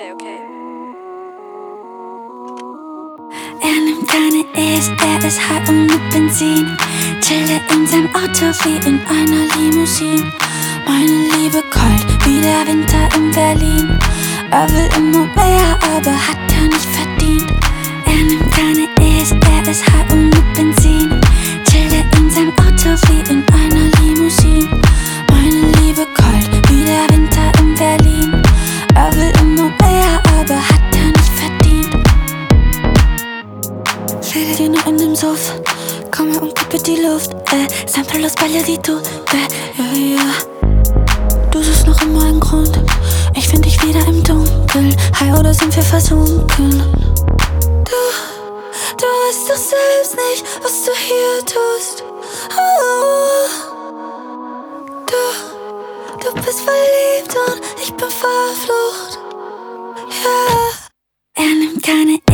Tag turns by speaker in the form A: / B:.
A: okay.
B: Er nimmt keine E's, er ist high und mit Benzin. Chille in seinem Auto wie in einer Limousine. Meine Liebe kalt wie der Winter in Berlin. Er will immer mehr, aber hat er nicht verdient. Er nimmt keine E's, er ist high und mit Benzin. Chille in seinem Auto wie in einer Limousine. Meine Liebe kalt wie der Winter in Berlin. Er will immer mehr, aber hat er nicht verdient. Lede nur in dem Suff, komme und kippe die Luft, Sample los Bälle, die du, ja. Du suchst noch immer einen Grund, ich find dich wieder im Dunkeln. High oder sind wir versunken? Du weißt doch selbst nicht, was du hier tust. Du bist verliebt und ich bin verflucht. Ja. Er nimmt keine